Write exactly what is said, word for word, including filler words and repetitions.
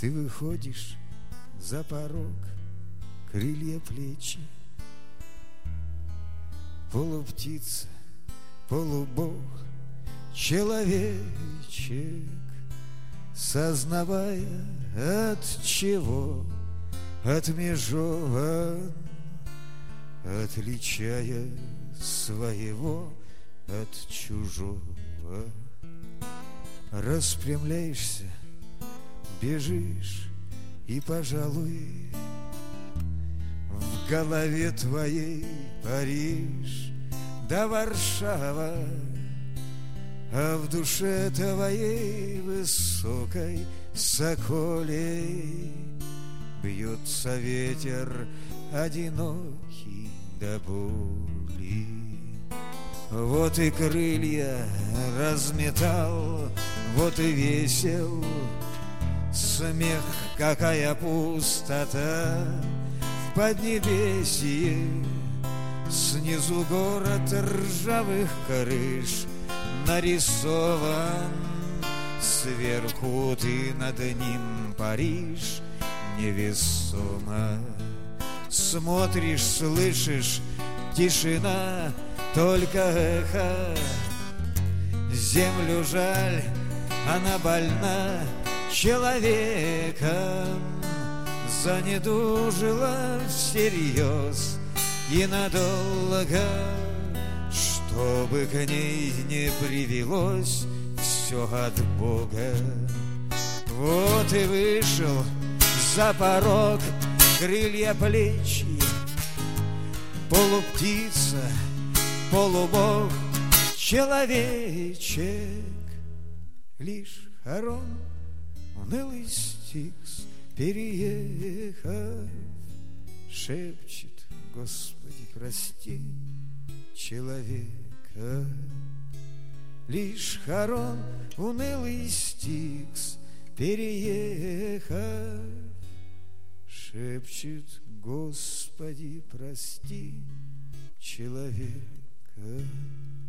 Ты выходишь за порог, крылья плечи, полуптица, полубог, человечек, сознавая, от чего отмежован, отличая своего от чужого. Распрямляешься, бежишь, и, пожалуй, в голове твоей Париж да Варшава, а в душе твоей высокой соколей бьется ветер одинокий до боли. Вот и крылья разметал, вот и весел смех, какая пустота в поднебесье. Снизу город ржавых крыш нарисован, сверху ты, над ним Париж невесомо. Смотришь, слышишь, тишина, только эхо. Землю жаль, она больна человеком, занедужила всерьез и надолго. Чтобы к ней не привелось все от Бога. Вот и вышел за порог, крылья плечи, полуптица, полубог, человечек. Лишь хорон, унылый стикс, переехав, шепчет: Господи, прости человека. Лишь хорон, унылый стикс, переехав, шепчет: Господи, прости человека.